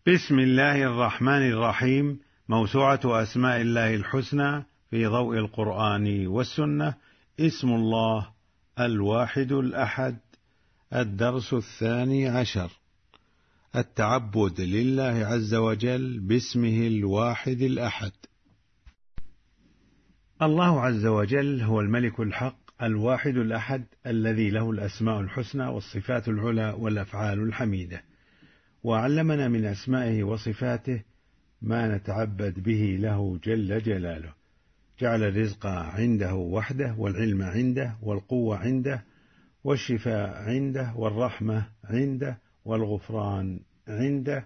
بسم الله الرحمن الرحيم. موسوعة أسماء الله الحسنى في ضوء القرآن والسنة. اسم الله الواحد الأحد. الدرس 12. التعبد لله عز وجل باسمه الواحد الأحد. الله عز وجل هو الملك الحق الواحد الأحد الذي له الأسماء الحسنى والصفات العلى والأفعال الحميدة، وعلمنا من أسمائه وصفاته ما نتعبد به له جل جلاله. جعل الرزق عنده وحده، والعلم عنده، والقوة عنده، والشفاء عنده، والرحمة عنده، والغفران عنده.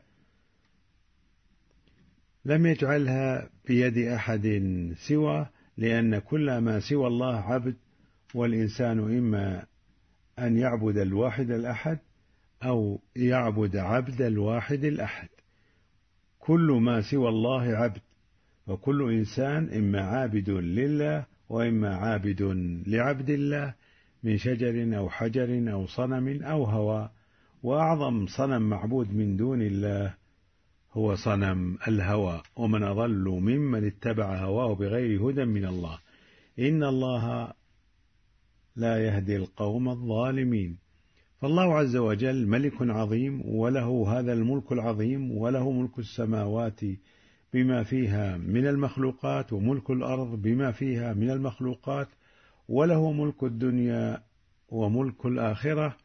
لم يجعلها بيد أحد سوى، لأن كل ما سوى الله عبد، والإنسان إما أن يعبد الواحد الأحد أو يعبد عبد الواحد الأحد. كل ما سوى الله عبد، وكل إنسان إما عابد لله وإما عابد لعبد الله، من شجر أو حجر أو صنم أو هوى. وأعظم صنم معبود من دون الله هو صنم الهوى، ومن أضل ممن اتبع هواه بغير هدى من الله. إن الله لا يهدي القوم الظالمين. فالله عز وجل ملك عظيم، وله هذا الملك العظيم، وله ملك السماوات بما فيها من المخلوقات، وملك الأرض بما فيها من المخلوقات، وله ملك الدنيا وملك الآخرة.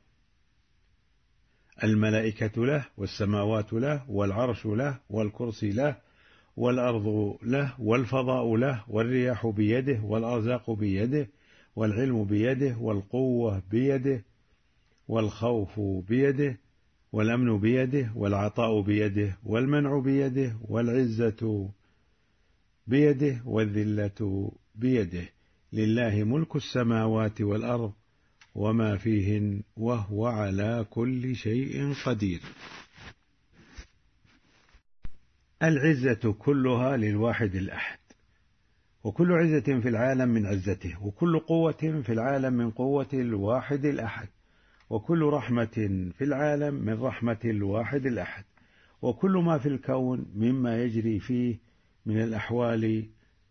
الملائكة له، والسماوات له، والعرش له، والكرسي له، والأرض له، والفضاء له، والرياح بيده، والأرزاق بيده، والعلم بيده، والقوة بيده، والخوف بيده، والأمن بيده، والعطاء بيده، والمنع بيده، والعزة بيده، والذلة بيده. لله ملك السماوات والأرض وما فيهن، وهو على كل شيء قدير. العزة كلها للواحد الأحد، وكل عزة في العالم من عزته، وكل قوة في العالم من قوة الواحد الأحد، وكل رحمة في العالم من رحمة الواحد الأحد، وكل ما في الكون مما يجري فيه من الأحوال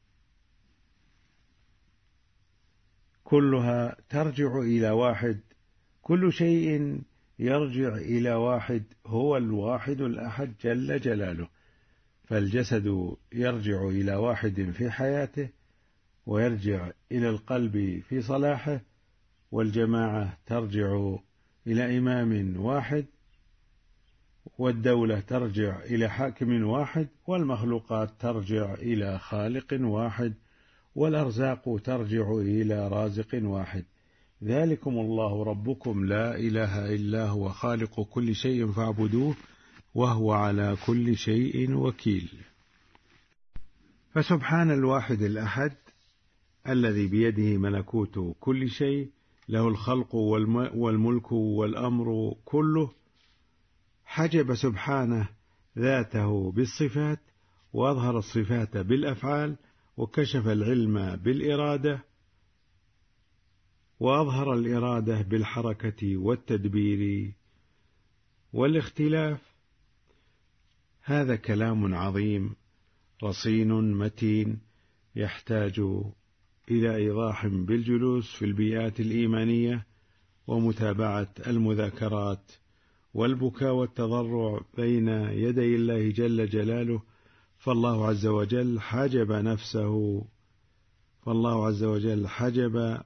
كلها ترجع إلى واحد. كل شيء يرجع إلى واحد، هو الواحد الأحد جل جلاله. فالجسد يرجع إلى واحد في حياته، ويرجع إلى القلب في صلاحه، والجماعة ترجع إلى إمام واحد، والدولة ترجع إلى حاكم واحد، والمخلوقات ترجع إلى خالق واحد، والأرزاق ترجع إلى رازق واحد. ذلكم الله ربكم لا إله إلا هو خالق كل شيء فاعبدوه وهو على كل شيء وكيل. فسبحان الواحد الأحد الذي بيده ملكوت كل شيء، له الخلق والملك والأمر كله. حجب سبحانه ذاته بالصفات، وأظهر الصفات بالأفعال، وكشف العلم بالإرادة، وأظهر الإرادة بالحركة والتدبير والاختلاف. هذا كلام عظيم رصين متين، يحتاج إلى إيضاح بالجلوس في البيئات الإيمانية، ومتابعة المذاكرات، والبكاء والتضرع بين يدي الله جل جلاله. فالله عز وجل حجب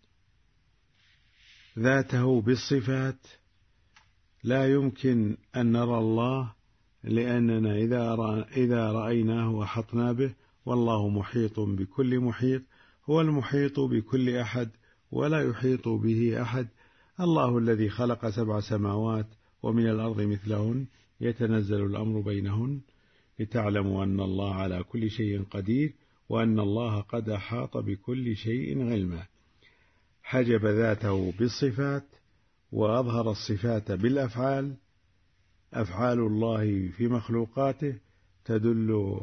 ذاته بالصفات. لا يمكن أن نرى الله، لأننا إذا رأيناه أحطنا به، والله محيط بكل محيط. هو المحيط بكل أحد، ولا يحيط به أحد. الله الذي خلق 7 سماوات ومن الأرض مثلهن، يتنزل الأمر بينهن، لتعلموا أن الله على كل شيء قدير، وأن الله قد أحاط بكل شيء علما. حجب ذاته بالصفات، وأظهر الصفات بالأفعال. أفعال الله في مخلوقاته تدل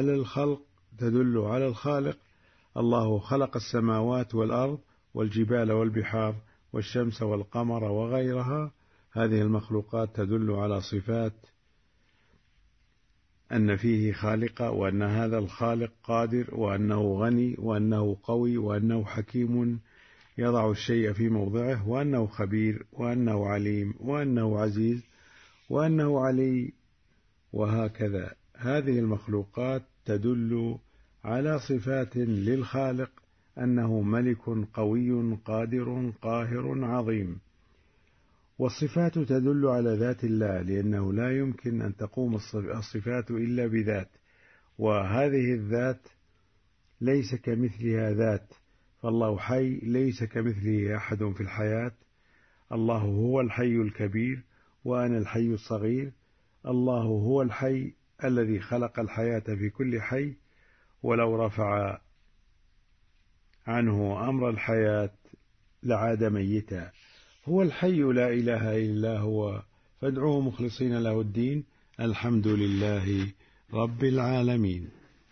على الخالق. الله خلق السماوات والأرض والجبال والبحار والشمس والقمر وغيرها. هذه المخلوقات تدل على صفات أن فيه خالق، وأن هذا الخالق قادر، وأنه غني، وأنه قوي، وأنه حكيم يضع الشيء في موضعه، وأنه خبير، وأنه عليم، وأنه عزيز، وأنه علي، وهكذا. هذه المخلوقات تدل على صفات للخالق، أنه ملك قوي قادر قاهر عظيم. والصفات تدل على ذات الله، لأنه لا يمكن أن تقوم الصفات إلا بذات، وهذه الذات ليس كمثلها ذات، فالله حي ليس كمثله أحد في الحياة. الله هو الحي الكبير، وأنا الحي الصغير. الله هو الحي الذي خلق الحياة في كل حي، ولو رفع عنه أمر الحياة لعاد ميتا. هو الحي لا إله إلا هو، فادعوه مخلصين له الدين، الحمد لله رب العالمين.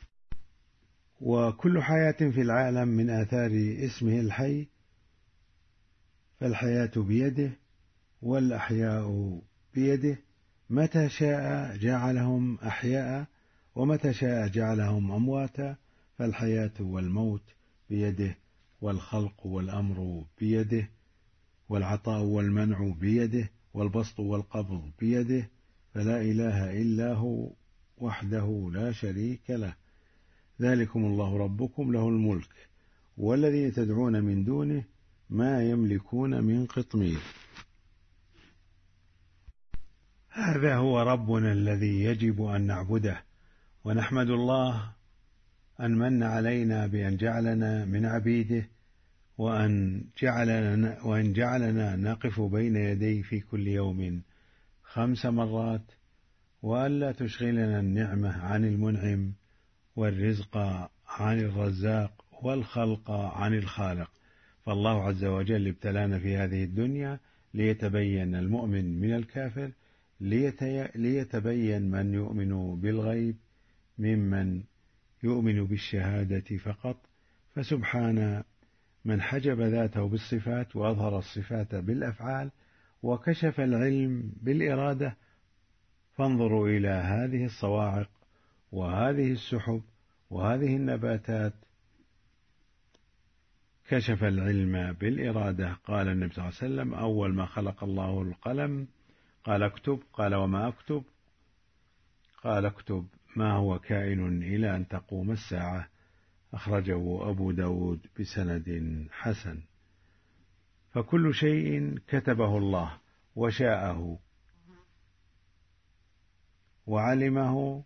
وكل حياة في العالم من آثار اسمه الحي، فالحياة بيده والأحياء بيده، متى شاء جعلهم أحياء، ومتى شاء جعلهم أمواتا. فالحياة والموت بيده، والخلق والأمر بيده، والعطاء والمنع بيده، والبسط والقبض بيده، فلا إله إلا هو وحده لا شريك له. ذلكم الله ربكم له الملك، والذين تدعون من دونه ما يملكون من قطمير. هذا هو ربنا الذي يجب أن نعبده، ونحمد الله أن من علينا بأن جعلنا من عبيده، وأن جعلنا نقف بين يديه في كل يوم 5 مرات، وأن لا تشغلنا النعمة عن المنعم، والرزق عن الرزاق، والخلق عن الخالق. فالله عز وجل ابتلانا في هذه الدنيا ليتبين المؤمن من الكافر، ليتبين من يؤمن بالغيب ممن يؤمن بالشهادة فقط. فسبحان من حجب ذاته بالصفات، وأظهر الصفات بالأفعال، وكشف العلم بالإرادة. فانظروا إلى هذه الصواعق، وهذه السحب، وهذه النباتات، كشف العلم بالإرادة. قال النبي صلى الله عليه وسلم: أول ما خلق الله القلم قال اكتب. قال: وما أكتب؟ قال: اكتب ما هو كائن إلى أن تقوم الساعة. أخرجه أبو داود بسند حسن. فكل شيء كتبه الله وشاءه وعلمه،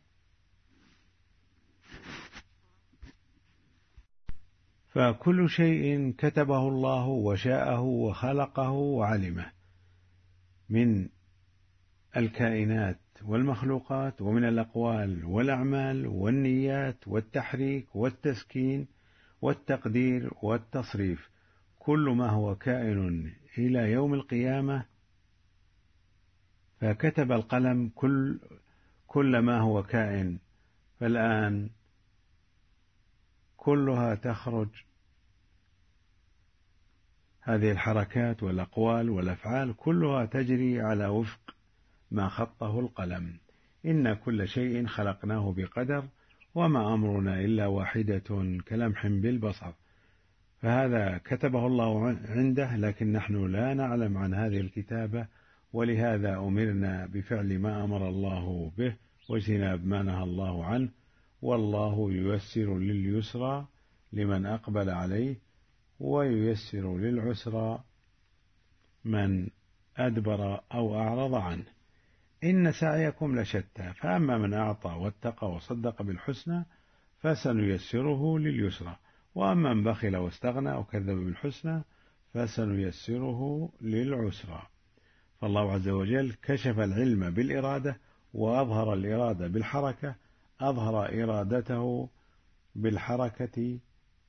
فكل شيء كتبه الله وشاءه وخلقه وعلمه من الكائنات والمخلوقات، ومن الأقوال والأعمال والنيات والتحريك والتسكين والتقدير والتصريف. كل ما هو كائن إلى يوم القيامة، فكتب القلم كل ما هو كائن. فالآن كلها تخرج، هذه الحركات والأقوال والأفعال كلها تجري على وفق ما خطه القلم. إن كل شيء خلقناه بقدر، وما أمرنا إلا واحدة كلمح بالبصر. فهذا كتبه الله عنده، لكن نحن لا نعلم عن هذه الكتابة، ولهذا أمرنا بفعل ما أمر الله به واجتناب ما نهى الله عنه. والله ييسر لليسرى لمن أقبل عليه، وييسر للعسرى من أدبر أو أعرض عنه. إن سعيكم لشتى، فأما من أعطى واتقى وصدق بالحسنى فسنيسره لليسرى، وأما من بخل واستغنى وكذب بالحسنى فسنيسره للعسرى. فالله عز وجل كشف العلم بالإرادة، وأظهر الإرادة بالحركة. أظهر إرادته بالحركة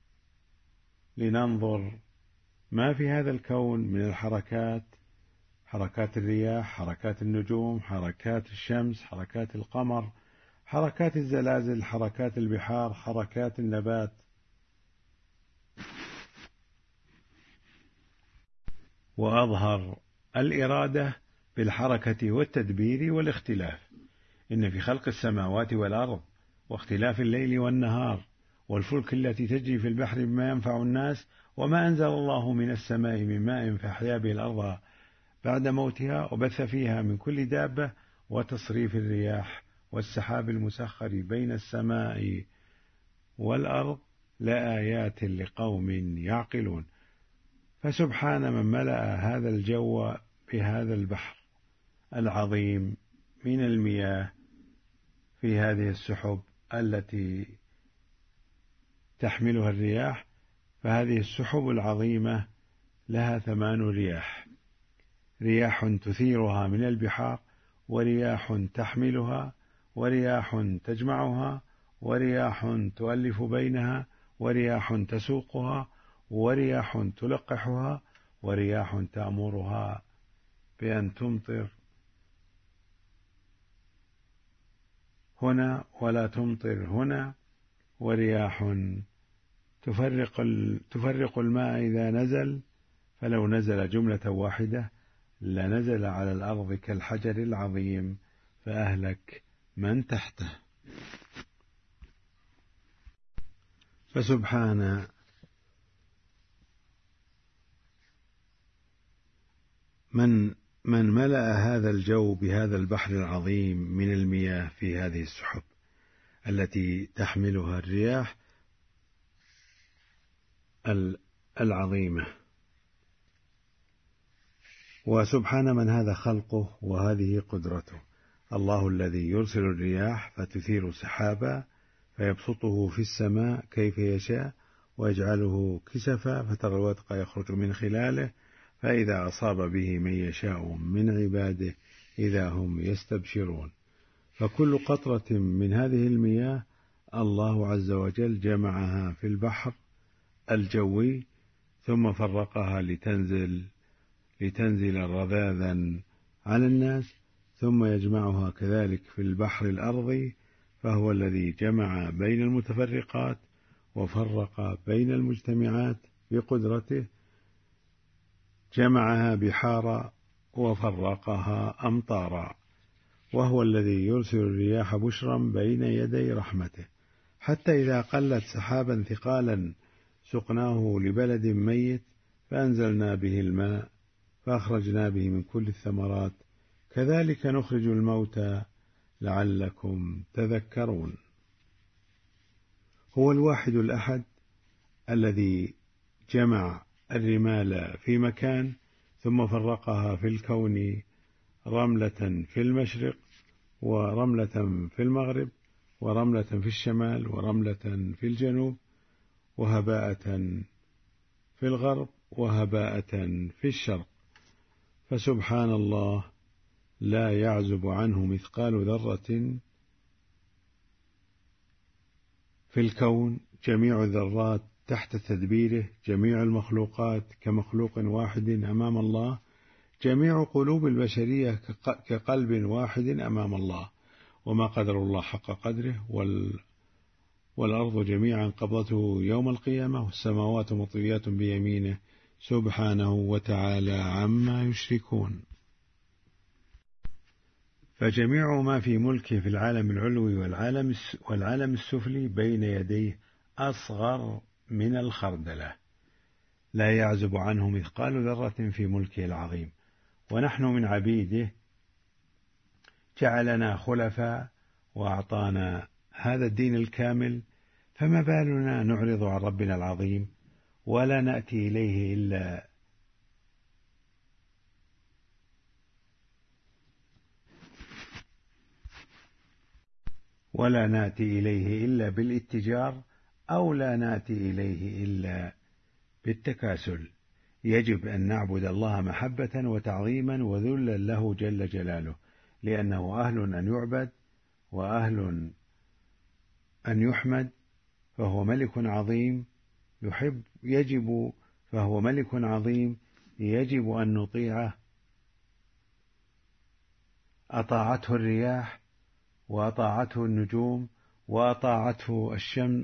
لننظر ما في هذا الكون من الحركات، حركات الرياح، حركات النجوم، حركات الشمس، حركات القمر، حركات الزلازل، حركات البحار، حركات النبات. وأظهر الإرادة بالحركة والتدبير والاختلاف. إن في خلق السماوات والأرض واختلاف الليل والنهار والفلك التي تجري في البحر بما ينفع الناس وما أنزل الله من السماء من ماء فأحيا به الأرض بعد موتها وبث فيها من كل دابة وتصريف الرياح والسحاب المسخر بين السماء والأرض لآيات لقوم يعقلون. فسبحان من ملأ هذا الجو بهذا البحر العظيم من المياه في هذه السحب التي تحملها الرياح. فهذه السحب العظيمة لها 8 رياح: رياح تثيرها من البحار، ورياح تحملها، ورياح تجمعها، ورياح تؤلف بينها، ورياح تسوقها، ورياح تلقحها، ورياح تأمرها بأن تمطر هنا ولا تمطر هنا، ورياح تفرق الماء إذا نزل، فلو نزل جملة واحدة لنزل على الأرض كالحجر العظيم فأهلك من تحته. فسبحان من ملأ هذا الجو بهذا البحر العظيم من المياه في هذه السحب التي تحملها الرياح العظيمة. وسبحان من هذا خلقه وهذه قدرته، الله الذي يرسل الرياح فتثير سحابا فيبسطه في السماء كيف يشاء ويجعله كسفا فترى الودق يخرج من خلاله فإذا أصاب به من يشاء من عباده إذا هم يستبشرون. فكل قطرة من هذه المياه الله عز وجل جمعها في البحر الجوي ثم فرقها لتنزل رذاذا على الناس، ثم يجمعها كذلك في البحر الأرضي، فهو الذي جمع بين المتفرقات وفرق بين المجتمعات بقدرته، جمعها بحارا وفرقها أمطارا. وهو الذي يرسل الرياح بشرا بين يدي رحمته حتى إذا قلت سحابا ثقالا سقناه لبلد ميت فأنزلنا به الماء فأخرجنا به من كل الثمرات كذلك نخرج الموتى لعلكم تذكرون. هو الواحد الأحد الذي جمع الرمال في مكان ثم فرقها في الكون رملة في المشرق ورملة في المغرب ورملة في الشمال ورملة في الجنوب وهباءة في الغرب وهباءة في الشرق. فسبحان الله لا يعزب عنه مثقال ذرة في الكون، جميع الذرات تحت تدبيره، جميع المخلوقات كمخلوق واحد أمام الله، جميع قلوب البشرية كقلب واحد أمام الله، وما قدر الله حق قدره، والأرض جميعا قبضته يوم القيامة، والسماوات مطويات بيمينه سبحانه وتعالى عما يشركون. فجميع ما في ملكه في العالم العلوي والعالم السفلي بين يديه أصغر من الخردلة، لا يعزب عنه مثقال ذرة في ملكه العظيم. ونحن من عبيده جعلنا خلفاء وأعطانا هذا الدين الكامل، فما بالنا نعرض عن ربنا العظيم ولا نأتي إليه إلا بالاتجار أو لا نأتي إليه إلا بالتكاسل. يجب أن نعبد الله محبة وتعظيما وذلا له جل جلاله، لأنه أهل أن يعبد وأهل أن يحمد، فهو ملك عظيم فهو ملك عظيم يجب أن نطيعه. أطاعته الرياح وأطاعته النجوم وأطاعته الشمس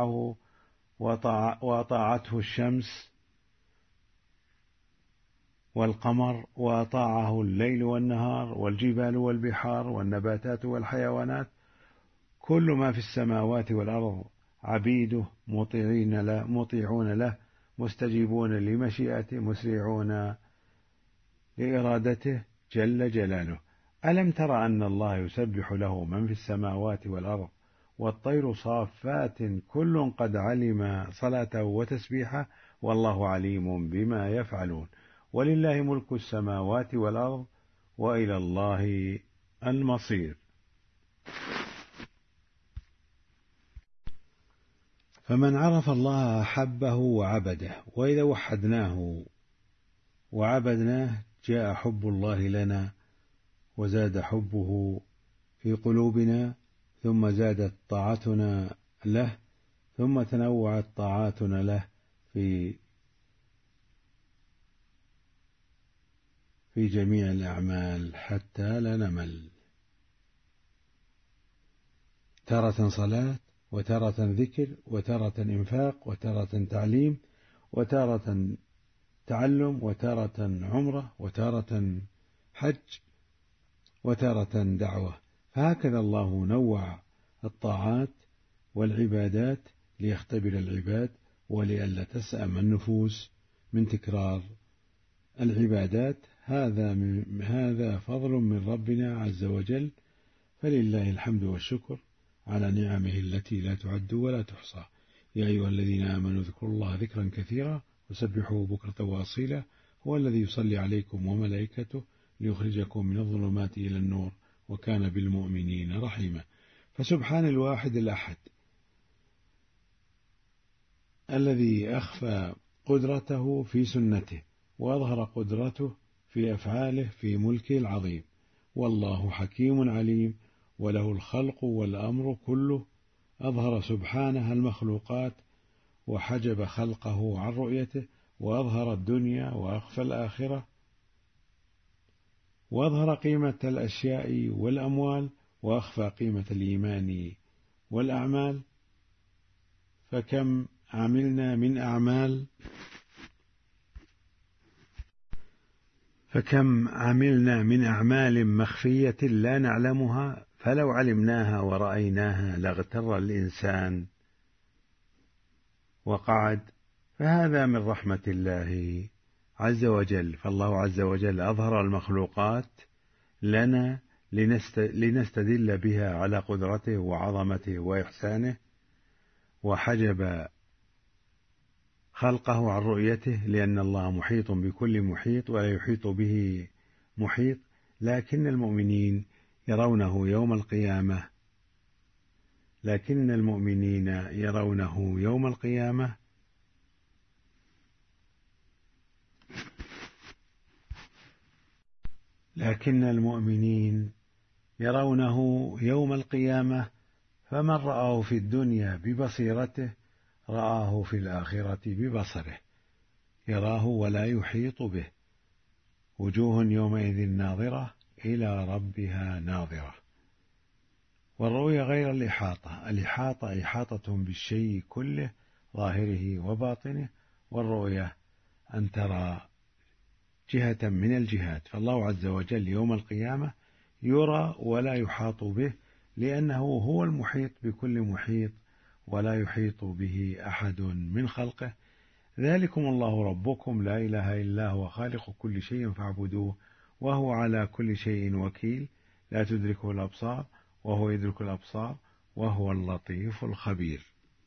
وأطاعته الشمس والقمر، وأطاعه الليل والنهار، والجبال والبحار والنباتات والحيوانات، كل ما في السماوات والأرض عبيده مطيعون له مستجيبون لمشيئته مسرعون لإرادته جل جلاله. ألم تر أن الله يسبح له من في السماوات والأرض والطير صافات كل قد علم صلاته وتسبيحه والله عليم بما يفعلون ولله ملك السماوات والأرض وإلى الله المصير. فمن عرف الله أحبه وعبده، وإذا وحدناه وعبدناه جاء حب الله لنا وزاد حبه في قلوبنا، ثم زادت طاعتنا له، ثم تنوعت طاعاتنا له في جميع الأعمال حتى لا نمل. تارة صلاة، وتارة ذكر، وتارة إنفاق، وتارة تعليم، وتارة تعلم، وتارة عمرة، وتارة حج، وتارة دعوة. فهكذا الله نوع الطاعات والعبادات ليختبر العباد ولئلا تسأم النفوس من تكرار العبادات. هذا فضل من ربنا عز وجل، فلله الحمد والشكر على نعمه التي لا تعد ولا تحصى. يا أيها الذين آمنوا اذكروا الله ذكرا كثيرا وسبحوه بكرة وأصيلا، هو الذي يصلي عليكم وملائكته ليخرجكم من الظلمات إلى النور وكان بالمؤمنين رحيما. فسبحان الواحد الأحد الذي أخفى قدرته في سنته وأظهر قدرته في أفعاله في ملكه العظيم. والله حكيم عليم وله الخلق والأمر كله. أظهر سبحانه المخلوقات وحجب خلقه عن رؤيته، وأظهر الدنيا وأخفى الآخرة، وأظهر قيمة الأشياء والأموال وأخفى قيمة الإيمان والأعمال. فكم عملنا من أعمال مخفية لا نعلمها، فلو علمناها ورأيناها لاغتر الإنسان وقعد. فهذا من رحمة الله عز وجل. فالله عز وجل أظهر المخلوقات لنا لنستدل بها على قدرته وعظمته وإحسانه، وحجب خلقه عن رؤيته، لأن الله محيط بكل محيط ولا يحيط به محيط. لكن المؤمنين يرونه يوم القيامة، فمن رآه في الدنيا ببصيرته رآه في الآخرة ببصره، يراه ولا يحيط به. وجوه يومئذ ناظرة إلى ربها ناظرة. والرؤيا غير الإحاطة إحاطة بالشيء كله ظاهره وباطنه، والرؤيا أن ترى جهة من الجهات. فالله عز وجل يوم القيامة يرى ولا يحاط به، لأنه هو المحيط بكل محيط ولا يحيط به أحد من خلقه. ذلكم الله ربكم لا إله إلا هو خالق كل شيء فاعبدوه وهو على كل شيء وكيل لا تدركه الأبصار وهو يدرك الأبصار وهو اللطيف الخبير.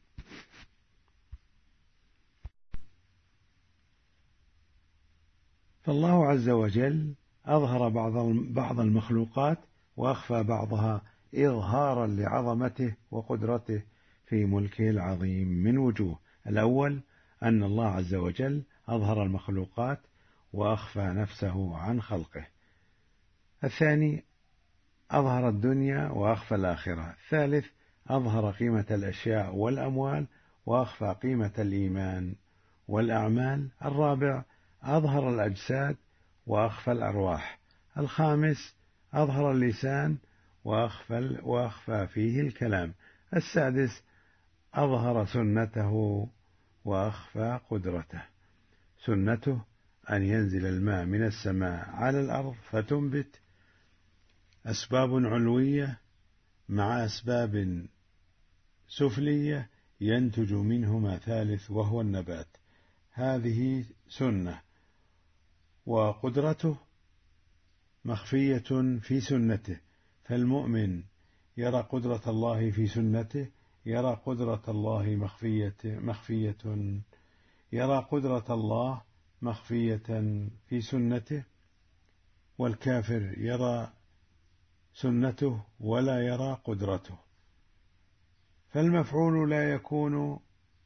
فالله عز وجل أظهر بعض المخلوقات وأخفى بعضها إظهارا لعظمته وقدرته في ملكه العظيم من وجوه. الأول أن الله عز وجل أظهر المخلوقات وأخفى نفسه عن خلقه. الثاني أظهر الدنيا وأخفى الآخرة. الثالث أظهر قيمة الأشياء والأموال وأخفى قيمة الإيمان والأعمال. الرابع أظهر الأجساد وأخفى الأرواح. الخامس أظهر اللسان وأخفى فيه الكلام. السادس أظهر سنته وأخفى قدرته. سنته أن ينزل الماء من السماء على الأرض فتنبت أسباب علوية مع أسباب سفلية ينتج منهما ثالث وهو النبات. هذه سنة، وقدرته مخفية في سنته، فالمؤمن يرى قدرة الله في سنته، يرى قدرة الله مخفية يرى قدرة الله مخفية في سنته، والكافر يرى سنته ولا يرى قدرته. فالمفعول لا يكون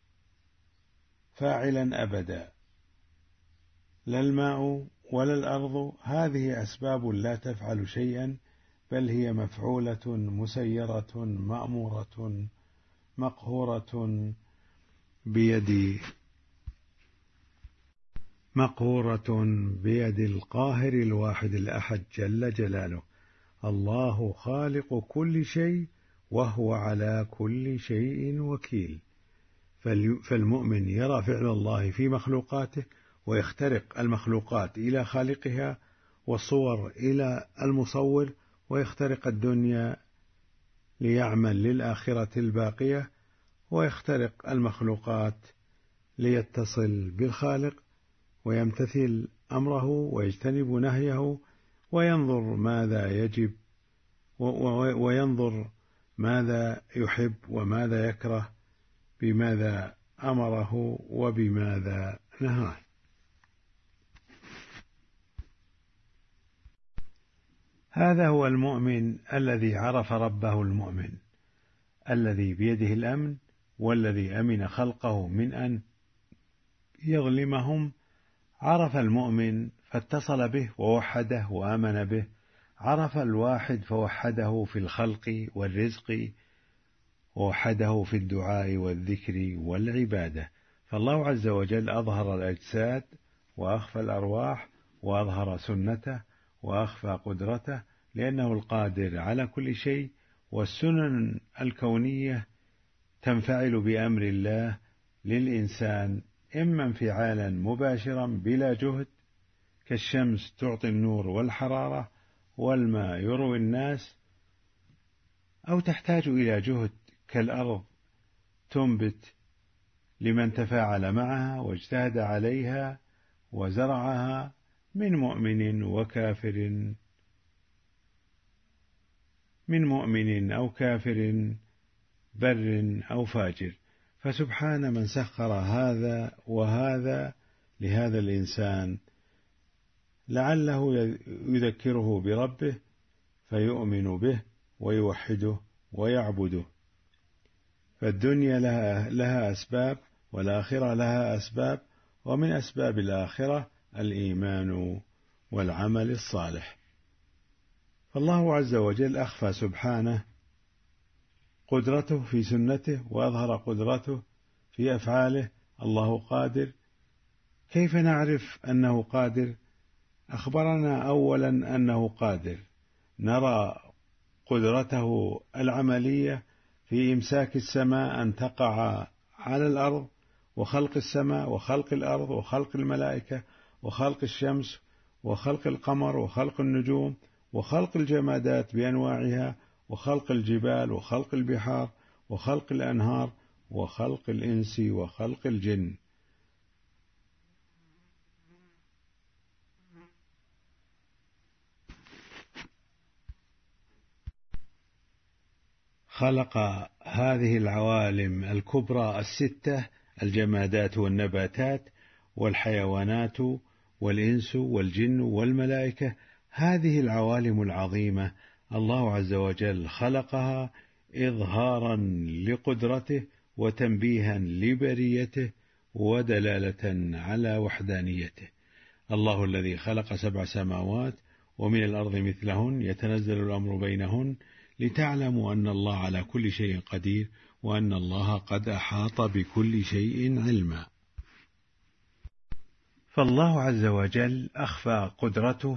فاعلا أبدا، لا الماء ولا الأرض، هذه أسباب لا تفعل شيئا، بل هي مفعولة مسيرة مأمورة مقهورة بيد القاهر الواحد الأحد جل جلاله. الله خالق كل شيء وهو على كل شيء وكيل. فالمؤمن يرى فعل الله في مخلوقاته ويخترق المخلوقات إلى خالقها والصور إلى المصور، ويخترق الدنيا ليعمل للآخرة الباقية، ويخترق المخلوقات ليتصل بالخالق ويمتثل أمره ويجتنب نهيه، وينظر ماذا يجب وينظر ماذا يحب وماذا يكره، بماذا أمره وبماذا نهاه. هذا هو المؤمن الذي عرف ربه المؤمن، الذي بيده الأمن، والذي أمن خلقه من أن يظلمهم. عرف المؤمن فاتصل به ووحده وآمن به، عرف الواحد فوحده في الخلق والرزق، ووحده في الدعاء والذكر والعبادة. فالله عز وجل أظهر الأجساد وأخفى الأرواح، وأظهر سنته وأخفى قدرته، لأنه القادر على كل شيء. والسنن الكونية تنفعل بأمر الله للإنسان، إما انفعالا مباشرا بلا جهد، كالشمس تعطي النور والحرارة، والماء يروي الناس، أو تحتاج إلى جهد كالأرض تنبت لمن تفاعل معها واجتهد عليها وزرعها من مؤمن وكافر، من مؤمن أو كافر، بر أو فاجر. فسبحان من سخر هذا وهذا لهذا الإنسان لعله يذكره بربه فيؤمن به ويوحده ويعبده. فالدنيا لها أسباب، والآخرة لها أسباب، ومن أسباب الآخرة الإيمان والعمل الصالح. فالله عز وجل أخفى سبحانه قدرته في سنته، وأظهر قدرته في أفعاله. الله قادر. كيف نعرف أنه قادر؟ أخبرنا أولا أنه قادر، نرى قدرته العملية في إمساك السماء أن تقع على الأرض، وخلق السماء وخلق الأرض وخلق الملائكة وخلق الشمس وخلق القمر وخلق النجوم وخلق الجمادات بأنواعها وخلق الجبال وخلق البحار وخلق الأنهار وخلق الإنس وخلق الجن. خلق هذه العوالم الكبرى الستة: الجمادات والنباتات والحيوانات والإنس والجن والملائكة. هذه العوالم العظيمة الله عز وجل خلقها إظهارا لقدرته وتنبيها لبريته ودلالة على وحدانيته. الله الذي خلق 7 سماوات ومن الأرض مثلهن يتنزل الأمر بينهن لتعلموا أن الله على كل شيء قدير وأن الله قد أحاط بكل شيء علما. فالله عز وجل أخفى قدرته،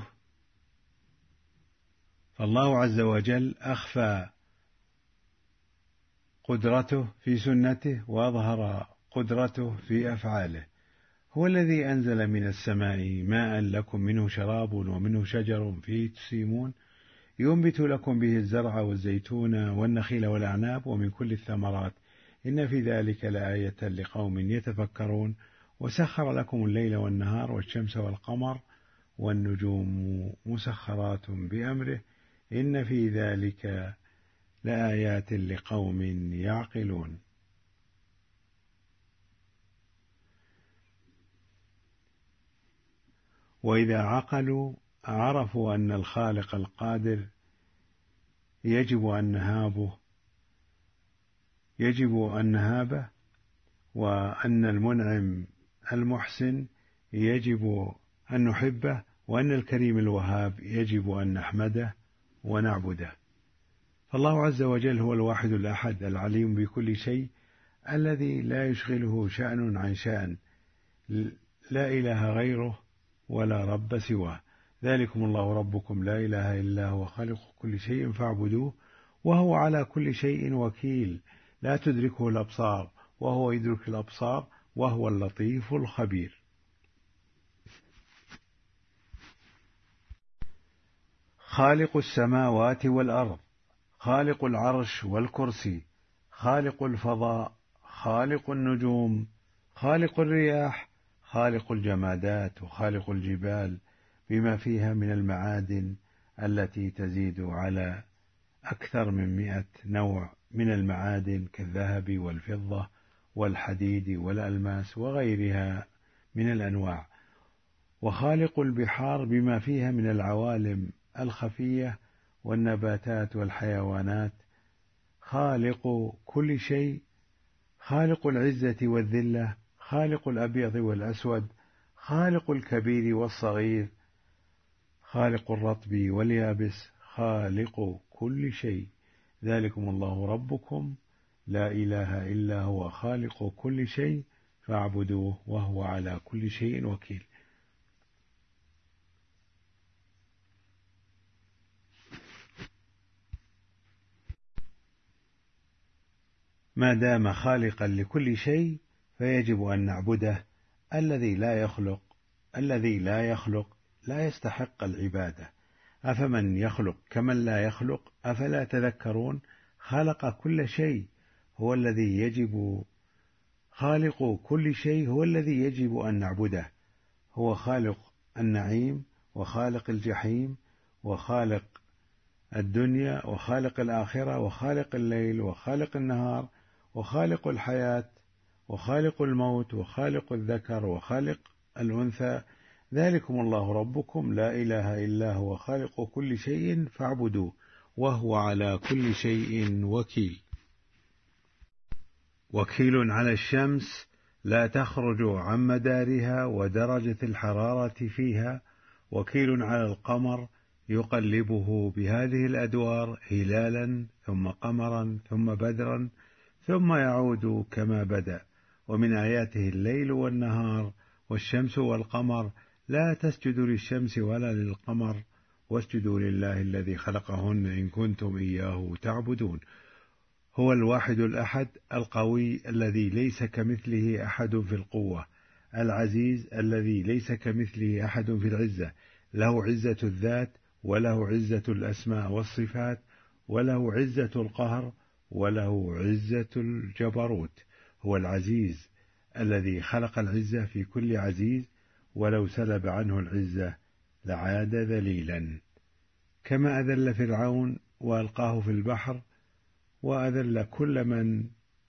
في سنته، وأظهر قدرته في أفعاله. هو الذي أنزل من السماء ماء لكم منه شراب ومنه شجر فيه تسيمون ينبت لكم به الزرع والزيتون والنخيل والأعناب ومن كل الثمرات إن في ذلك لآية لقوم يتفكرون وسخر لكم الليل والنهار والشمس والقمر والنجوم مسخرات بأمره إن في ذلك لآيات لقوم يعقلون. وإذا عقلوا عرفوا أن الخالق القادر يجب أن نهابه وأن المنعم المحسن يجب أن نحبه وأن الكريم الوهاب يجب أن نحمده ونعبده. فالله عز وجل هو الواحد الأحد العليم بكل شيء الذي لا يشغله شأن عن شأن، لا إله غيره ولا رب سواه. ذلكم الله ربكم لا إله إلا هو خالق كل شيء فاعبدوه وهو على كل شيء وكيل لا تدركه الأبصار وهو يدرك الأبصار وهو اللطيف الخبير. خالق السماوات والأرض، خالق العرش والكرسي، خالق الفضاء، خالق النجوم، خالق الرياح، خالق الجمادات وخالق الجبال بما فيها من المعادن التي تزيد على أكثر من 100 نوع من المعادن كالذهب والفضة والحديد والألماس وغيرها من الأنواع، وخالق البحار بما فيها من العوالم الخفية والنباتات والحيوانات، خالق كل شيء، خالق العزة والذلة، خالق الأبيض والأسود، خالق الكبير والصغير، خالق الرطب واليابس، خالق كل شيء. ذلكم الله ربكم لا إله إلا هو خالق كل شيء فاعبدوه وهو على كل شيء وكيل. ما دام خالقا لكل شيء فيجب أن نعبده. الذي لا يخلق لا يستحق العبادة. أفمن يخلق كمن لا يخلق أفلا تذكرون. خلق كل شيء هو الذي يجب خالق كل شيء هو الذي يجب أن نعبده. هو خالق النعيم وخالق الجحيم وخالق الدنيا وخالق الآخرة وخالق الليل وخالق النهار وخالق الحياة وخالق الموت وخالق الذكر وخالق الأنثى. ذلكم الله ربكم لا إله إلا هو خالق كل شيء فاعبدوه وهو على كل شيء وكيل. وكيل على الشمس لا تخرج عن مدارها ودرجة الحرارة فيها، وكيل على القمر يقلبه بهذه الأدوار هلالا ثم قمرا ثم بدرا ثم يعود كما بدأ. ومن آياته الليل والنهار والشمس والقمر لا تسجدوا للشمس ولا للقمر واسجدوا لله الذي خلقهن إن كنتم إياه تعبدون. هو الواحد الأحد القوي الذي ليس كمثله أحد في القوة، العزيز الذي ليس كمثله أحد في العزة، له عزة الذات وله عزة الأسماء والصفات وله عزة القهر وله عزة الجبروت. هو العزيز الذي خلق العزة في كل عزيز، ولو سلب عنه العزة لعاد ذليلا، كما أذل فرعون وألقاه في البحر وأذل كل من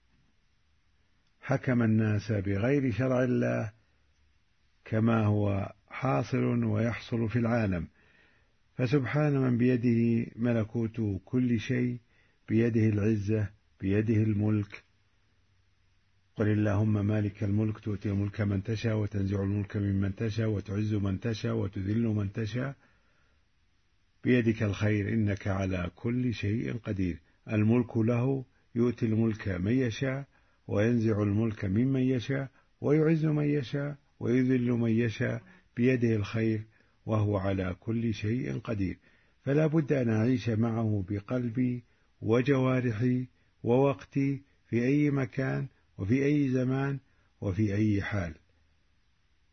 حكم الناس بغير شرع الله، كما هو حاصل ويحصل في العالم. فسبحان من بيده ملكوت كل شيء، بيده العزة، بيده الملك. قل اللهم مالك الملك تؤتي الملك من تشاء وتنزع الملك ممن تشاء وتعز من تشاء وتذل من تشاء، بيدك الخير إنك على كل شيء قدير. الملك له، يؤتي الملك من يشاء وينزع الملك ممن يشاء ويعز من يشاء ويذل من يشاء، بيده الخير وهو على كل شيء قدير. فلا بد أن أعيش معه بقلبي وجوارحي ووقتي في أي مكان وفي أي زمان وفي أي حال.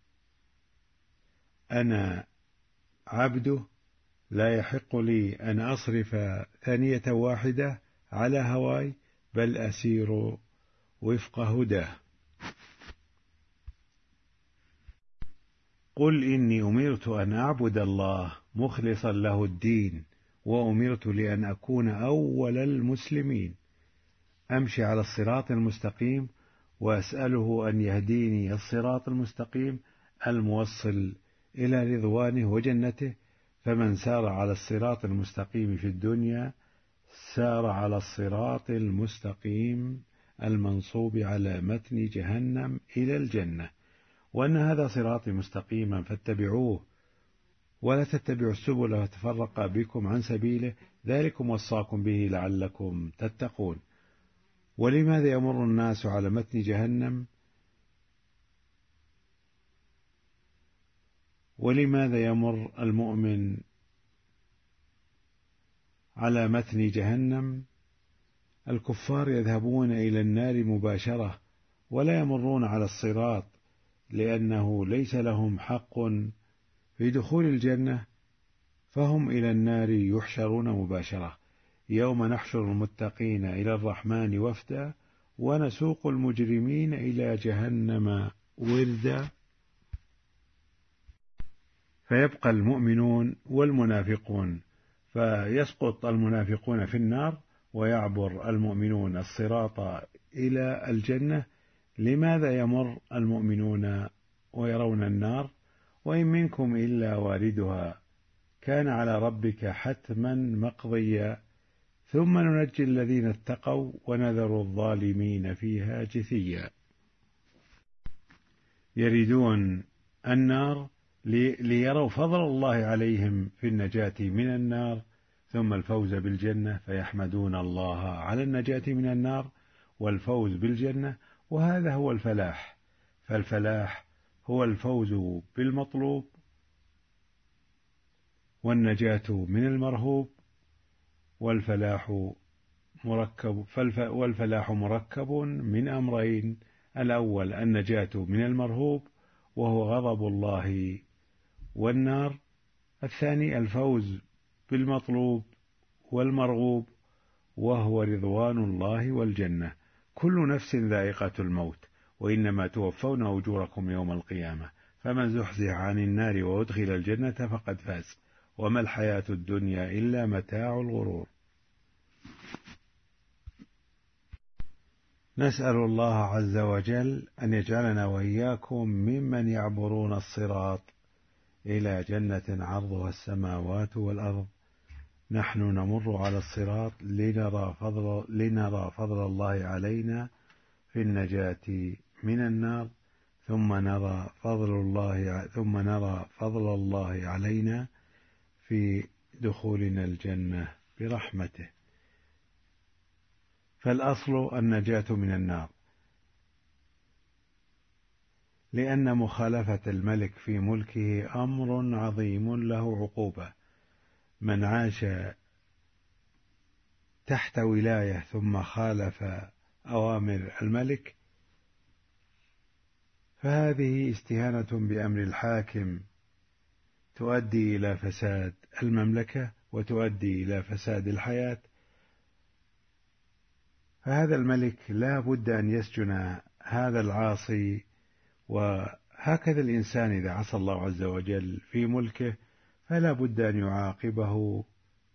أنا عبده لا يحق لي أن أصرف ثانية واحدة على هواي، بل أسير وفق هداه. قل إني أمرت أن أعبد الله مخلصا له الدين، وأمرت لأن أكون أول المسلمين. أمشي على الصراط المستقيم وأسأله أن يهديني الصراط المستقيم الموصل إلى رضوانه وجنته. فمن سار على الصراط المستقيم في الدنيا سار على الصراط المستقيم المنصوب على متن جهنم إلى الجنة، وأن هذا صراطي مستقيما فاتبعوه ولا تتبعوا السبل وتفرق بكم عن سبيله، ذلكم وصاكم به لعلكم تتقون. ولماذا يمر الناس على متن جهنم؟ ولماذا يمر المؤمن على متن جهنم؟ الكفار يذهبون إلى النار مباشرة ولا يمرون على الصراط، لأنه ليس لهم حق في دخول الجنة، فهم إلى النار يحشرون مباشرة. يوم نحشر المتقين إلى الرحمن وفدا ونسوق المجرمين إلى جهنم وردا. فيبقى المؤمنون والمنافقون، فيسقط المنافقون في النار ويعبر المؤمنون الصراط إلى الجنة. لماذا يمر المؤمنون ويرون النار؟ وإن منكم إلا واردها كان على ربك حتما مقضيا ثم ننجي الذين اتقوا ونذر الظالمين فيها جثيا. يريدون النار ليروا فضل الله عليهم في النجاة من النار ثم الفوز بالجنة، فيحمدون الله على النجاة من النار والفوز بالجنة، وهذا هو الفلاح. فالفلاح هو الفوز بالمطلوب والنجاة من المرهوب، والفلاح مركب من أمرين: الأول النجاة من المرهوب وهو غضب الله والنار، الثاني الفوز بالمطلوب والمرغوب وهو رضوان الله والجنة. كل نفس ذائقة الموت، وإنما توفون أجوركم يوم القيامة، فمن زحزح عن النار وأدخل الجنة فقد فاز، وما الحياة الدنيا إلا متاع الغرور. نسأل الله عز وجل أن يجعلنا وإياكم ممن يعبرون الصراط إلى جنة عرضها السماوات والأرض. نحن نمر على الصراط لنرى فضل الله علينا في النجاة من النار، ثم نرى فضل الله علينا في دخولنا الجنة برحمته. فالأصل النجاة من النار، لأن مخالفة الملك في ملكه أمر عظيم له عقوبة. من عاش تحت ولاية ثم خالف أوامر الملك فهذه استهانة بأمر الحاكم تؤدي إلى فساد المملكة وتؤدي إلى فساد الحياة. فهذا الملك لا بد أن يسجن هذا العاصي، وهكذا الإنسان إذا عصى الله عز وجل في ملكه فلا بد أن يعاقبه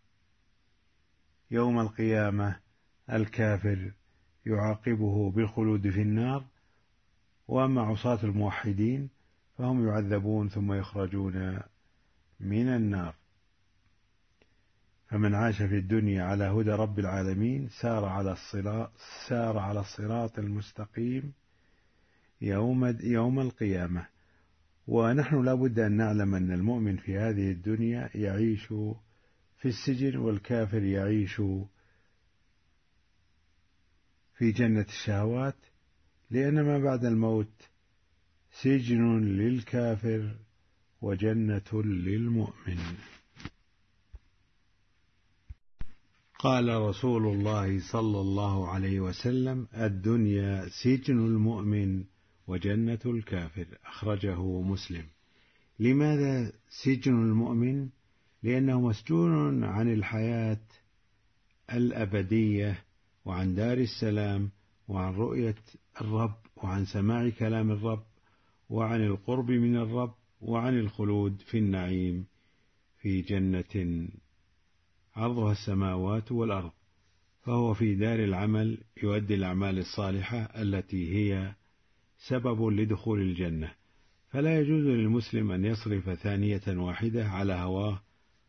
يوم القيامة. الكافر يعاقبه بالخلود في النار، وأما عصاة الموحدين فهم يعذبون ثم يخرجون من النار. فمن عاش في الدنيا على هدى رب العالمين سار على الصراط المستقيم يوم القيامة. ونحن لا بد أن نعلم أن المؤمن في هذه الدنيا يعيش في السجن، والكافر يعيش في جنة الشهوات، لأن ما بعد الموت سجن للكافر وجنة للمؤمن. قال رسول الله صلى الله عليه وسلم: الدنيا سجن المؤمن وجنة الكافر. أخرجه مسلم. لماذا سجن المؤمن؟ لأنه مسجون عن الحياة الأبدية وعن دار السلام وعن رؤية الرب وعن سماع كلام الرب وعن القرب من الرب وعن الخلود في النعيم في جنة عرضها السماوات والأرض. فهو في دار العمل يؤدي الأعمال الصالحة التي هي سبب لدخول الجنة، فلا يجوز للمسلم أن يصرف ثانية واحدة على هواه،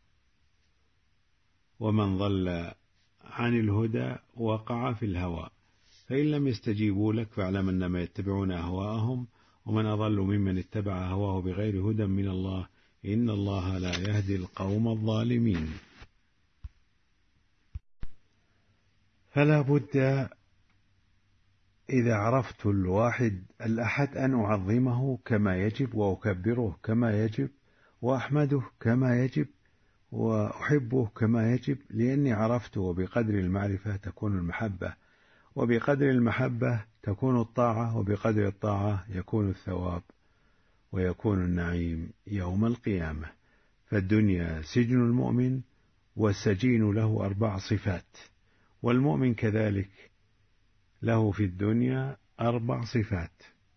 ومن ضل عن الهدى وقع في الهوى. فإن لم يستجيبوا لك فاعلم أنما يتبعون أهواءهم، ومن أضل ممن اتبع هواه بغير هدى من الله، إن الله لا يهدي القوم الظالمين. فلا بد إذا عرفت الواحد الأحد أن أعظمه كما يجب، وأكبره كما يجب، وأحمده كما يجب، وأحبه كما يجب، لأني عرفته. وبقدر المعرفة تكون المحبة، وبقدر المحبة تكون الطاعة، وبقدر الطاعة يكون الثواب ويكون النعيم يوم القيامة. فالدنيا سجن المؤمن، والسجين له 4 صفات، والمؤمن كذلك له في الدنيا 4 صفات.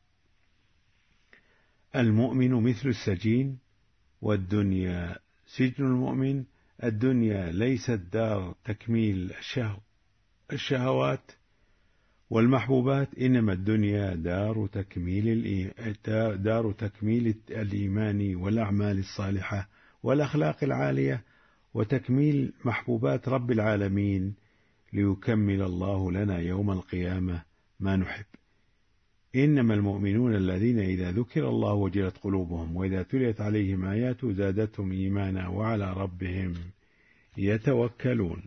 المؤمن مثل السجين، والدنيا سجن المؤمن. الدنيا ليست دار تكميل الشهوات والمحبوبات، إنما الدنيا دار تكميل الإيمان والأعمال الصالحة والأخلاق العالية، وتكميل محبوبات رب العالمين، ليكمل الله لنا يوم القيامة ما نحب. إنما المؤمنون الذين إذا ذكر الله وجلت قلوبهم وإذا تليت عليهم آياته زادتهم إيمانا وعلى ربهم يتوكلون.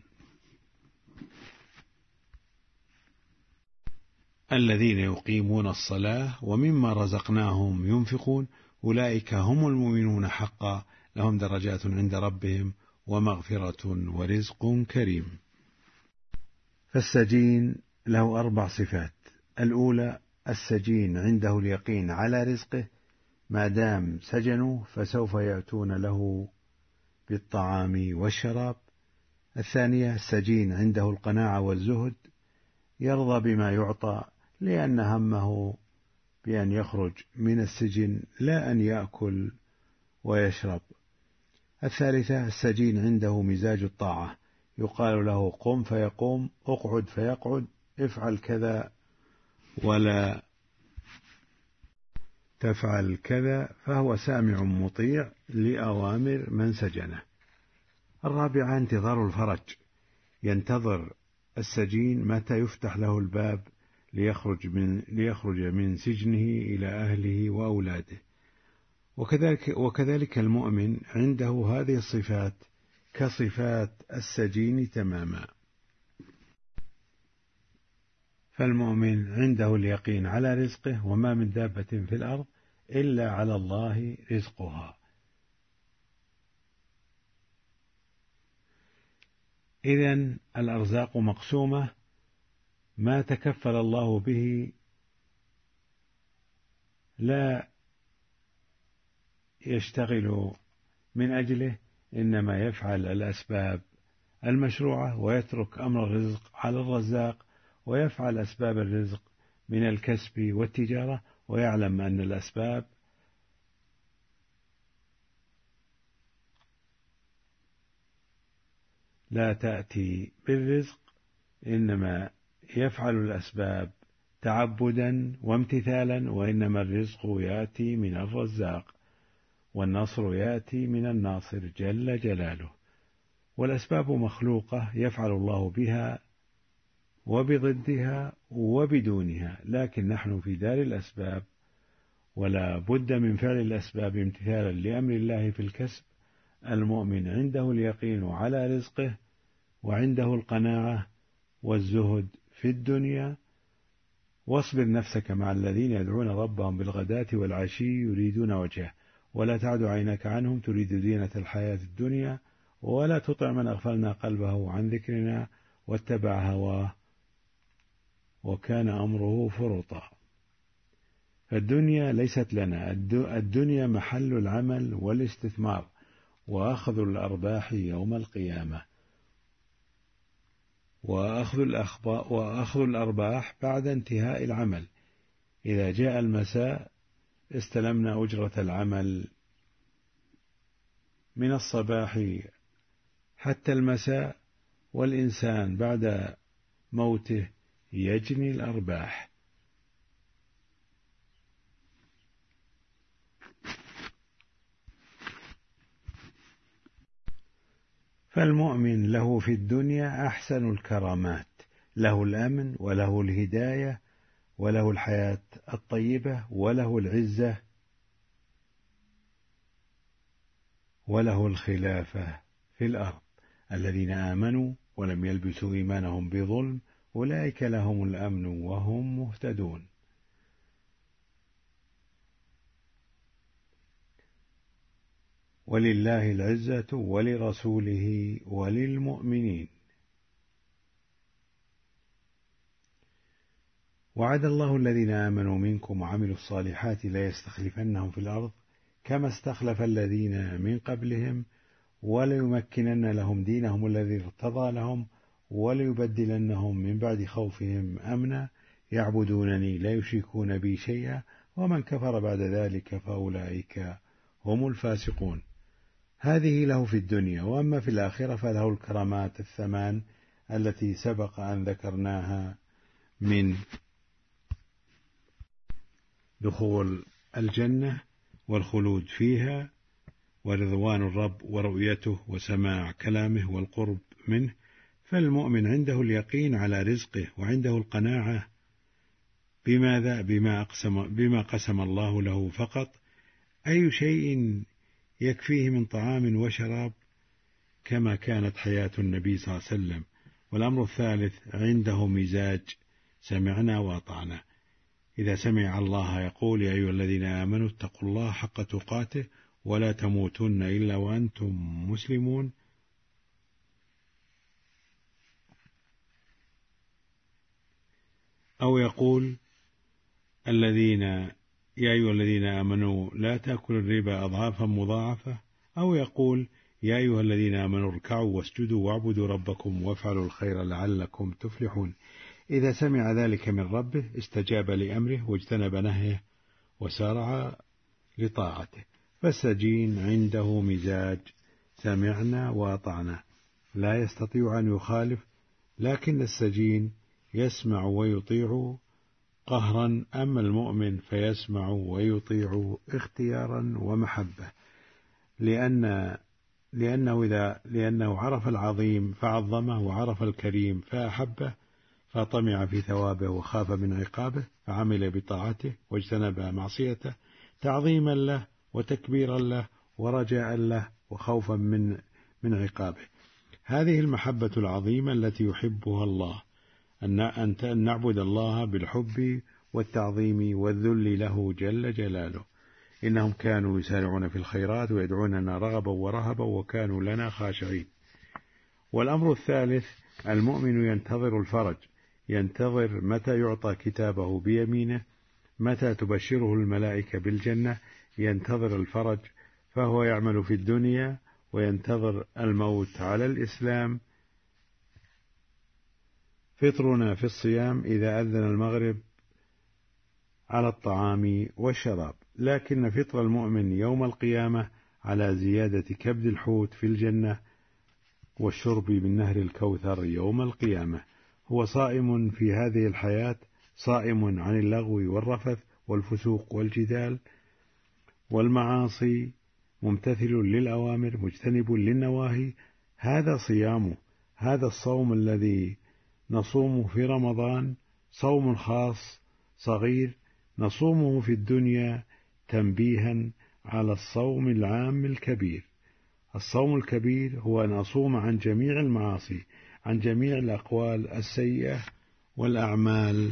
الذين يقيمون الصلاة ومما رزقناهم ينفقون أولئك هم المؤمنون حقا، لهم درجات عند ربهم ومغفرة ورزق كريم. فالسجين له 4 صفات. الأولى: السجين عنده اليقين على رزقه، ما دام سجنوا فسوف يأتون له بالطعام والشراب. الثانية: السجين عنده القناعة والزهد، يرضى بما يعطى، لأن همه بأن يخرج من السجن لا أن يأكل ويشرب. الثالثة: السجين عنده مزاج الطاعة، يقال له قم فيقوم، اقعد فيقعد، افعل كذا ولا تفعل كذا، فهو سامع مطيع لأوامر من سجنه. الرابعة: انتظار الفرج، ينتظر السجين متى يفتح له الباب ليخرج من سجنه إلى أهله وأولاده. وكذلك المؤمن عنده هذه الصفات كصفات السجين تماما. فالمؤمن عنده اليقين على رزقه، وما من دابة في الأرض إلا على الله رزقها. إذن الأرزاق مقسومة، ما تكفل الله به لا يشتغل من أجله، إنما يفعل الأسباب المشروعة ويترك أمر الرزق على الرزاق، ويفعل أسباب الرزق من الكسب والتجارة، ويعلم أن الأسباب لا تأتي بالرزق، إنما يفعل الأسباب تعبدا وامتثالا، وإنما الرزق يأتي من الرزاق، والنصر يأتي من الناصر جل جلاله. والأسباب مخلوقة يفعل الله بها وبضدها وبدونها، لكن نحن في دار الأسباب، ولا بد من فعل الأسباب امتثالا لأمر الله في الكسب. المؤمن عنده اليقين على رزقه، وعنده القناعة والزهد في الدنيا. واصبر نفسك مع الذين يدعون ربهم بالغداة والعشي يريدون وجهه، ولا تعد عينك عنهم تريد زينة الحياة الدنيا، ولا تطع من أغفلنا قلبه عن ذكرنا واتبع هواه وكان أمره فرطا. فالدنيا ليست لنا، الدنيا محل العمل والاستثمار وأخذ الأرباح يوم القيامة، وأخذ الأرباح بعد انتهاء العمل. إذا جاء المساء استلمنا أجرة العمل من الصباح حتى المساء، والإنسان بعد موته يجني الأرباح. فالمؤمن له في الدنيا أحسن الكرامات، له الأمن وله الهداية وله الحياة الطيبة وله العزة وله الخلافة في الأرض. الذين آمنوا ولم يلبسوا إيمانهم بظلم أولئك لهم الأمن وهم مهتدون. ولله العزة ولرسوله وللمؤمنين. وعد الله الذين آمنوا منكم وعملوا الصالحات ليستخلفنهم في الأرض كما استخلف الذين من قبلهم وليمكنن لهم دينهم الذي ارتضى لهم وليبدلنهم من بعد خوفهم أمنا يعبدونني لا يشركون بي شيئا ومن كفر بعد ذلك فأولئك هم الفاسقون. هذه له في الدنيا، وأما في الآخرة فله الكرامات الثمان التي سبق أن ذكرناها من دخول الجنة والخلود فيها ورضوان الرب ورؤيته وسماع كلامه والقرب منه. فالمؤمن عنده اليقين على رزقه وعنده القناعة بما قسم الله له فقط. أي شيء يكفيه من طعام وشراب كما كانت حياة النبي صلى الله عليه وسلم. والأمر الثالث عنده مزاج سمعنا وأطعنا. إذا سمع الله يقول يا أيها الذين آمنوا اتقوا الله حق تقاته ولا تموتن إلا وأنتم مسلمون، أو يقول يا أيها الذين آمنوا لا تأكلوا الربا أضعافا مضاعفة، أو يقول يا أيها الذين آمنوا اركعوا واسجدوا واعبدوا ربكم وافعلوا الخير لعلكم تفلحون. إذا سمع ذلك من ربه استجاب لأمره واجتنب نهيه وسارع لطاعته. فالسجين عنده مزاج سمعنا وأطعنا، لا يستطيع أن يخالف، لكن السجين يسمع ويطيع قهرا، أما المؤمن فيسمع ويطيع اختيارا ومحبة، لأنه عرف العظيم فعظمه وعرف الكريم فأحبه فطمع في ثوابه وخاف من عقابه فعمل بطاعته واجتنب معصيته تعظيما له وتكبيرا له ورجاء له وخوفا من عقابه. هذه المحبة العظيمة التي يحبها الله، أن نعبد الله بالحب والتعظيم والذل له جل جلاله. إنهم كانوا يسارعون في الخيرات ويدعوننا رغبا ورهبا وكانوا لنا خاشعين. والأمر الثالث المؤمن ينتظر الفرج، ينتظر متى يعطى كتابه بيمينه، متى تبشره الملائكة بالجنة، ينتظر الفرج، فهو يعمل في الدنيا وينتظر الموت على الإسلام. فطرنا في الصيام إذا أذن المغرب على الطعام والشراب، لكن فطر المؤمن يوم القيامة على زيادة كبد الحوت في الجنة والشرب من نهر الكوثر يوم القيامة. هو صائم في هذه الحياة، صائم عن اللغو والرفث والفسوق والجدال والمعاصي، ممتثل للأوامر مجتنب للنواهي. هذا صيامه، هذا الصوم الذي نصومه في رمضان، صوم خاص صغير نصومه في الدنيا تنبيها على الصوم العام الكبير. الصوم الكبير هو أن أصوم عن جميع المعاصي، عن جميع الأقوال السيئة والأعمال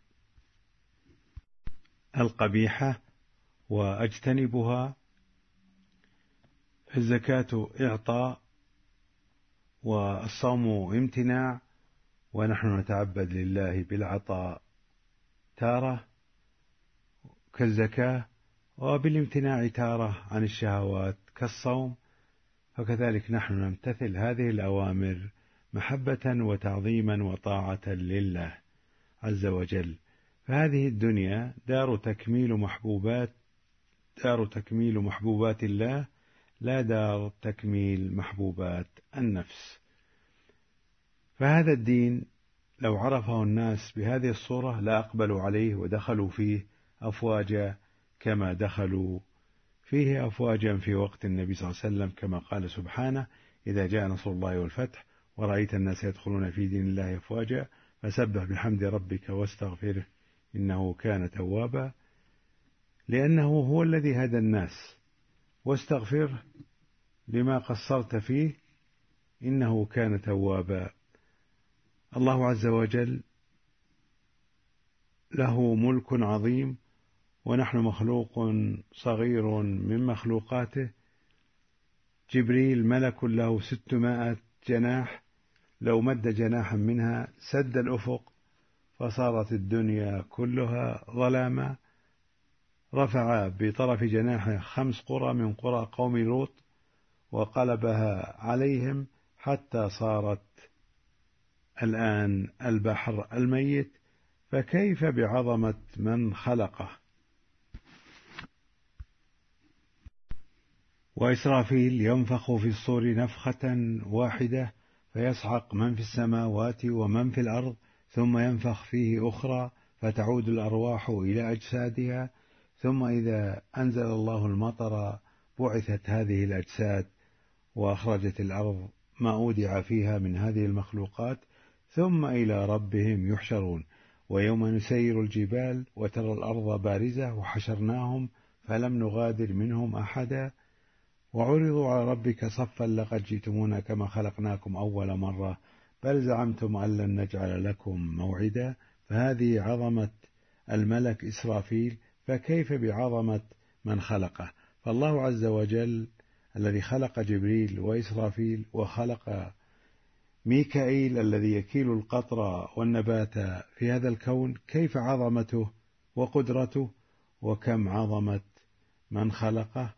القبيحة وأجتنبها. الزكاة إعطاء والصوم امتناع، ونحن نتعبد لله بالعطاء تارة، كالزكاة، وبالامتناع تارة عن الشهوات كالصوم، فكذلك نحن نمتثل هذه الأوامر محبة وتعظيما وطاعة لله عز وجل. فهذه الدنيا دار تكميل محبوبات الله، لا دار تكميل محبوبات النفس. فهذا الدين لو عرفه الناس بهذه الصورة لا أقبلوا عليه ودخلوا فيه أفواجا كما دخلوا فيه أفواجا في وقت النبي صلى الله عليه وسلم، كما قال سبحانه: إذا جاء نصر الله والفتح ورأيت الناس يدخلون في دين الله أفواجا فسبح بحمد ربك واستغفره إنه كان توابا، لأنه هو الذي هدى الناس، واستغفره لما قصرت فيه إنه كان توابا. الله عز وجل له ملك عظيم، ونحن مخلوق صغير من مخلوقاته. جبريل ملك له 600 جناح، لو مد جناحا منها سد الأفق فصارت الدنيا كلها ظلاما. رفع بطرف جناحه 5 قرى من قرى قوم لوط وقلبها عليهم حتى صارت الآن البحر الميت، فكيف بعظمة من خلقه. وإسرافيل ينفخ في الصور نفخة واحدة فيصعق من في السماوات ومن في الأرض، ثم ينفخ فيه أخرى فتعود الأرواح إلى أجسادها، ثم إذا أنزل الله المطر بعثت هذه الأجساد وأخرجت الأرض ما أودع فيها من هذه المخلوقات، ثم إلى ربهم يحشرون. ويوم نسير الجبال وترى الأرض بارزة وحشرناهم فلم نغادر منهم أحدا وعرضوا على ربك صفا لقد جئتمونا كما خلقناكم أول مرة بل زعمتم أن لن نجعل لكم موعدا. فهذه عظمة الملك إسرافيل، فكيف بعظمة من خلقه. فالله عز وجل الذي خلق جبريل وإسرافيل وخلق ميكائيل الذي يكيل القطر والنبات في هذا الكون، كيف عظمته وقدرته وكم عظمة من خلقه.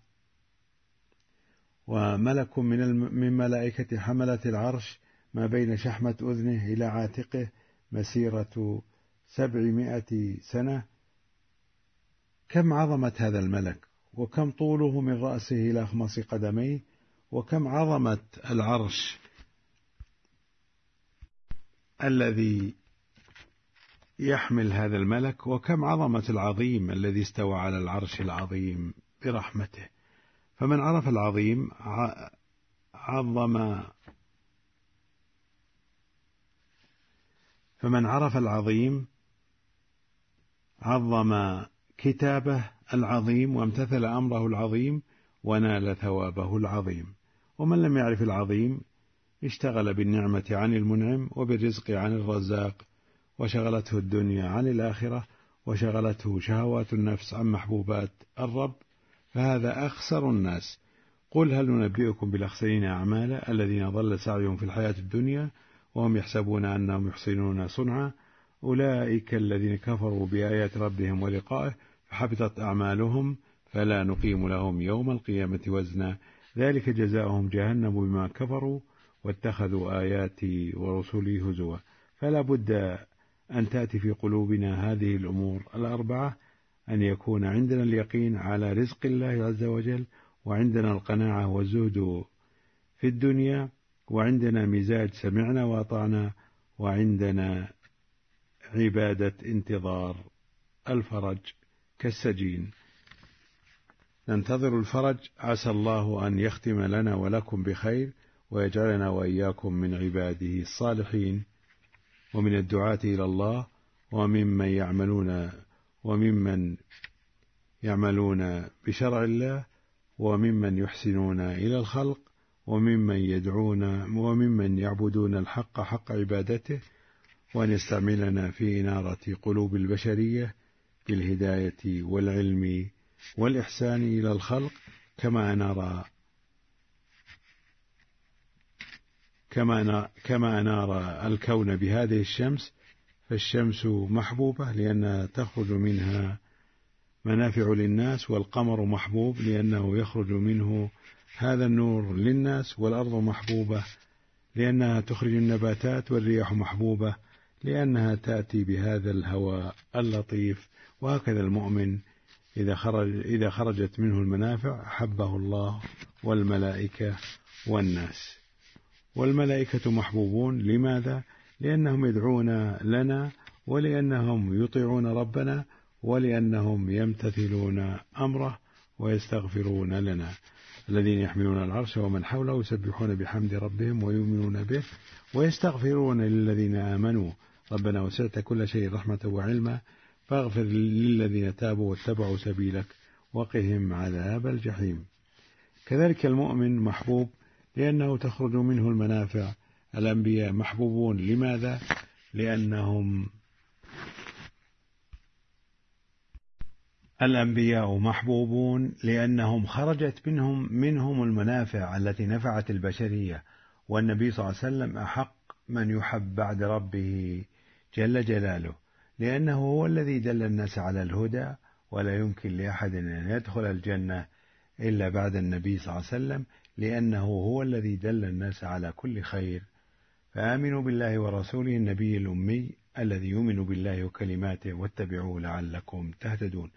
وملك من ملائكة حملة العرش ما بين شحمة أذنه إلى عاتقه مسيرة 700 سنة. كم عظمة هذا الملك، وكم طوله من رأسه إلى أخمص قدميه، وكم عظمة العرش الذي يحمل هذا الملك، وكم عظمة العظيم الذي استوى على العرش العظيم برحمته. فمن عرف العظيم عظم كتابه العظيم وامتثل أمره العظيم ونال ثوابه العظيم. ومن لم يعرف العظيم اشتغل بالنعمة عن المنعم وبالرزق عن الرزاق، وشغلته الدنيا عن الآخرة، وشغلته شهوات النفس عن محبوبات الرب، فهذا أخسر الناس. قل هل ننبئكم بالأخسرين أعمالا الذين ضل سعيهم في الحياة الدنيا وهم يحسبون أنهم يحسنون صنعا أولئك الذين كفروا بآيات ربهم ولقائه فحبطت أعمالهم فلا نقيم لهم يوم القيامة وزنا ذلك جزاؤهم جهنم بما كفروا واتخذوا آياتي ورسلي هزوا. فلا بد أن تأتي في قلوبنا هذه الأمور الأربعة، أن يكون عندنا اليقين على رزق الله عز وجل، وعندنا القناعة والزهد في الدنيا، وعندنا مزاج سمعنا وأطعنا، وعندنا عبادة انتظار الفرج كالسجين. ننتظر الفرج، عسى الله أن يختم لنا ولكم بخير ويجعلنا وإياكم من عباده الصالحين ومن الدعاة إلى الله وممن يعملون بشرع الله وممن يحسنون إلى الخلق وممن يعبدون الحق حق عبادته، وأن يستعملنا في إنارة قلوب البشرية بالهداية والعلم والإحسان إلى الخلق كما أنار الكون بهذه الشمس. فالشمس محبوبة لأنها تخرج منها منافع للناس، والقمر محبوب لأنه يخرج منه هذا النور للناس، والأرض محبوبة لأنها تخرج النباتات، والرياح محبوبة لأنها تأتي بهذا الهواء اللطيف. وهكذا المؤمن إذا خرجت منه المنافع أحبه الله والملائكة والناس. والملائكة محبوبون لماذا؟ لأنهم يدعون لنا، ولأنهم يطيعون ربنا، ولأنهم يمتثلون أمره ويستغفرون لنا. الذين يحملون العرش ومن حوله يسبحون بحمد ربهم ويؤمنون به ويستغفرون للذين آمنوا ربنا وسعت كل شيء رحمة وعلما فاغفر للذين تابوا واتبعوا سبيلك وقهم عذاب الجحيم. كذلك المؤمن محبوب لأنه تخرج منه المنافع. الأنبياء محبوبون لماذا؟ الأنبياء محبوبون لأنهم خرجت منهم المنافع التي نفعت البشرية، والنبي صلى الله عليه وسلم أحق من يحب بعد ربه جل جلاله، لأنه هو الذي دل الناس على الهدى، ولا يمكن لأحد أن يدخل الجنة إلا بعد النبي صلى الله عليه وسلم، لأنه هو الذي دل الناس على كل خير. فآمنوا بالله ورسوله النبي الأمي الذي يؤمن بالله وكلماته واتبعوه لعلكم تهتدون.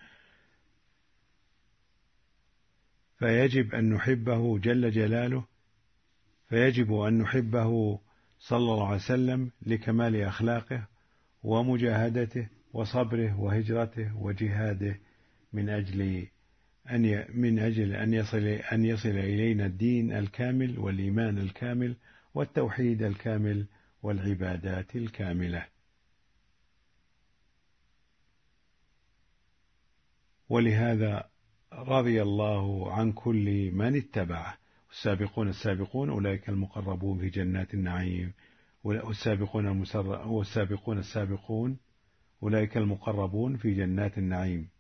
فيجب أن نحبه جل جلاله، فيجب أن نحبه صلى الله عليه وسلم لكمال أخلاقه ومجاهدته وصبره وهجرته وجهاده من أجل أن يصل إلينا الدين الكامل والإيمان الكامل والتوحيد الكامل والعبادات الكاملة. ولهذا رضي الله عن كل من اتبعه. والسابقون السابقون أولئك المقربون في جنات النعيم، والسابقون السابقون أولئك المقربون في جنات النعيم،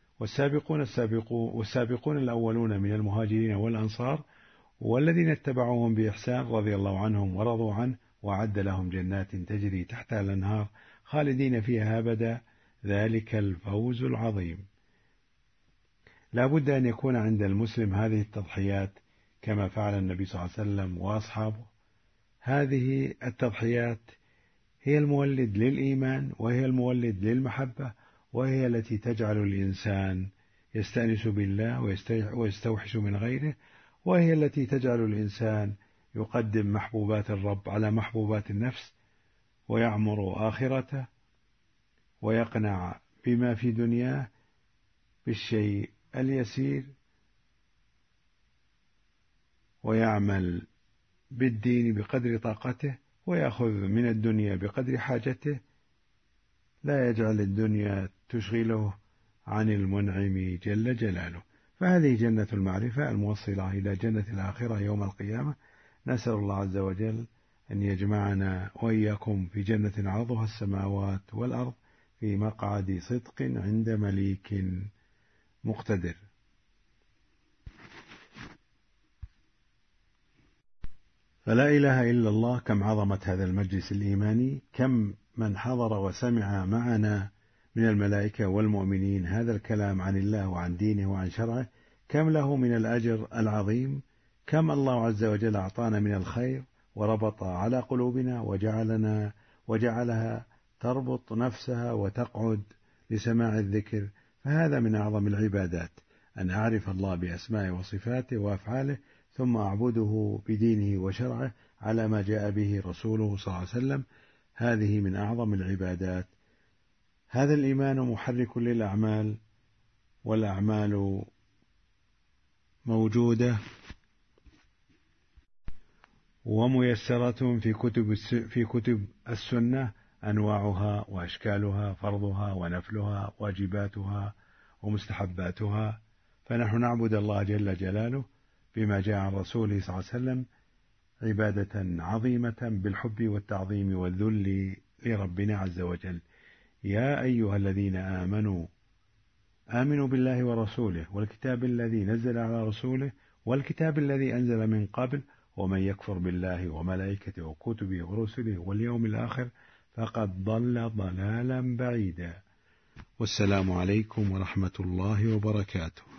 والسابقون الأولون من المهاجرين والأنصار والذين اتبعوهم بإحسان رضي الله عنهم ورضوا عنه وأعد لهم جنات تجري تحتها الأنهار خالدين فيها أبدا، ذلك الفوز العظيم. لا بد أن يكون عند المسلم هذه التضحيات كما فعل النبي صلى الله عليه وسلم وأصحابه. هذه التضحيات هي المولد للإيمان، وهي المولد للمحبة، وهي التي تجعل الإنسان يستأنس بالله ويستوحش من غيره، وهي التي تجعل الإنسان يقدم محبوبات الرب على محبوبات النفس، ويعمر آخرته، ويقنع بما في دنياه بالشيء اليسير، ويعمل بالدين بقدر طاقته، ويأخذ من الدنيا بقدر حاجته، لا يجعل الدنيا تشغله عن المنعم جل جلاله. فهذه جنة المعرفة الموصلة إلى جنة الآخرة يوم القيامة. نسأل الله عز وجل أن يجمعنا وإياكم في جنة عرضها السماوات والأرض في مقعد صدق عند مليك مقتدر. فلا إله إلا الله. كم عظمت هذا المجلس الإيماني، كم من حضر وسمع معنا من الملائكة والمؤمنين هذا الكلام عن الله وعن دينه وعن شرعه، كم له من الأجر العظيم، كم الله عز وجل أعطانا من الخير وربط على قلوبنا وجعلها تربط نفسها وتقعد لسماع الذكر. فهذا من أعظم العبادات، أن أعرف الله بأسمائه وصفاته وأفعاله، ثم أعبده بدينه وشرعه على ما جاء به رسوله صلى الله عليه وسلم. هذه من أعظم العبادات. هذا الإيمان محرك للأعمال، والأعمال موجودة وميسرة في كتب السنة، أنواعها وأشكالها، فرضها ونفلها، واجباتها ومستحباتها. فنحن نعبد الله جل جلاله بما جاء عن رسوله صلى الله عليه وسلم عبادة عظيمة بالحب والتعظيم والذل لربنا عز وجل. يا أيها الذين آمنوا بالله ورسوله والكتاب الذي نزل على رسوله والكتاب الذي أنزل من قبل، ومن يكفر بالله وملائكته وكتبه ورسله واليوم الآخر فقد ضل ضلالا بعيدا. والسلام عليكم ورحمة الله وبركاته.